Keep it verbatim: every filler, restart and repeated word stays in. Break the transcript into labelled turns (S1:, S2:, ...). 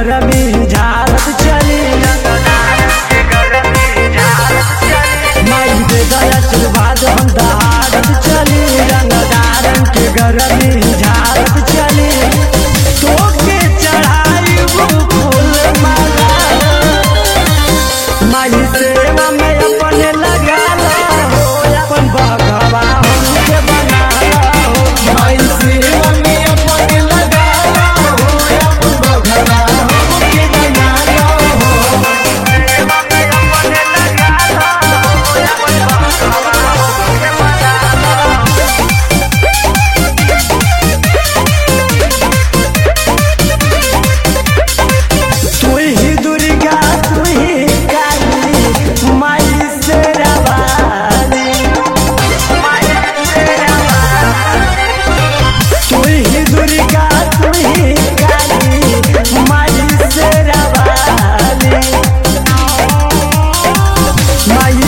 S1: गरमी झाड़त चली माई दे दया आशीर्वाद हम दहाड़त चली रंगदारन के गरमी झाड़त चली तोके चढ़ाई वो फूल माला माई सेवा में अपने लगा ला हो अपन बघवा हमके बना ला हो माई सेवा में अपने लगा ला हो अपन बघवा हमके बना ला हो सेवा में अपने लगा ला हो अपन बघवा हमके बना ला तू ही दुर्गा तू ही काली माई से रवानी तू ही दुर्गा तू ही काली माई से रवानी माई